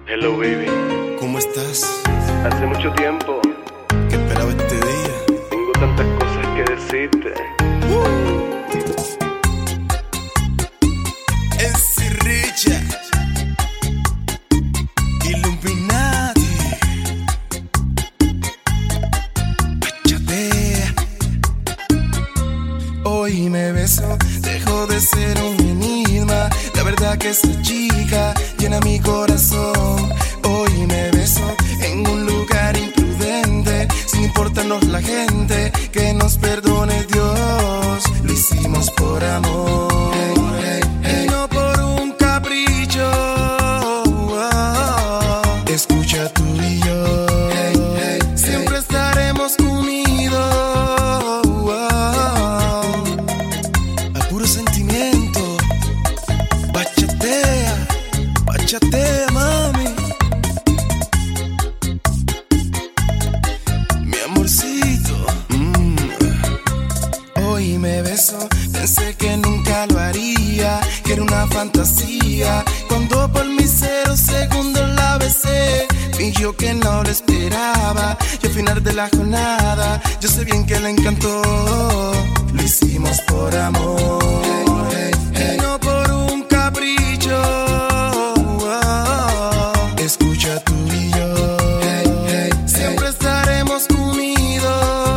Hello, baby. ¿Cómo estás? Hace mucho tiempo Que esperaba este día. tengo tantas cosas que decirte. Es Richard Illuminati. Bachatea. Hoy me beso, dejo de ser un enigma. La verdad que esa chica llena mi corazón. Hoy me beso en un lugar imprudente, sin importarnos la gente, que nos perdone Dios. Lo hicimos por amor, y no por un capricho. Escucha tú y yo, siempre estaremos unidos. A puro sentimiento. Bachatea, bachatea, mami. Mi amorcito. Hoy me beso, pensé que nunca lo haría, que era una fantasía. Cuando por mis 0 segundos la besé, fingió que no lo esperaba. Y al final de la jornada, yo sé bien que le encantó. Lo hicimos por amor, y no por un capricho. Escucha tú y yo, siempre estaremos unidos.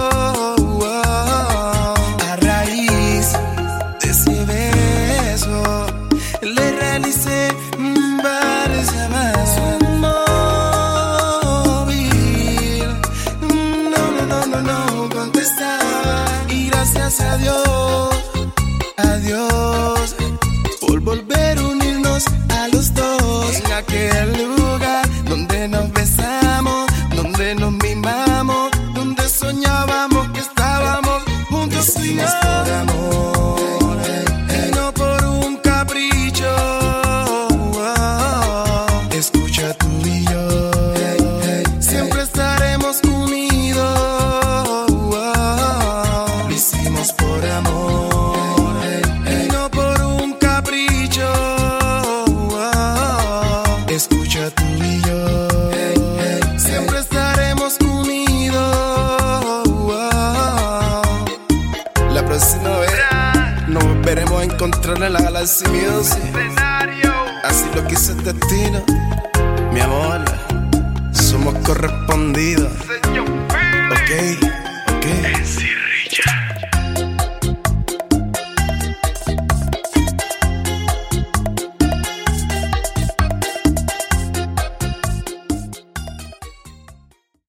A raíz de ese beso, le realicé varias llamadas. Un móvil no contestaba. Y gracias a Dios, por volver a unirnos a los dos. En aquel lugar donde nos besamos, donde nos mimamos, donde soñábamos que estábamos juntos. Lo hicimos por amor, y no por un capricho. Escucha tú y yo, siempre estaremos unidos. Lo hicimos por amor, y no por un capricho. Escucha tú y yo, siempre estaremos unidos. La próxima vez nos volveremos a encontrar en la Galaxy Music. Así lo quiso el destino. Mi amor, somos correspondidos. Ok.